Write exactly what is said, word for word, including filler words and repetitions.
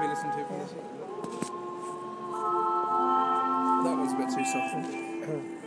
we listen to from this? That was a bit too soft.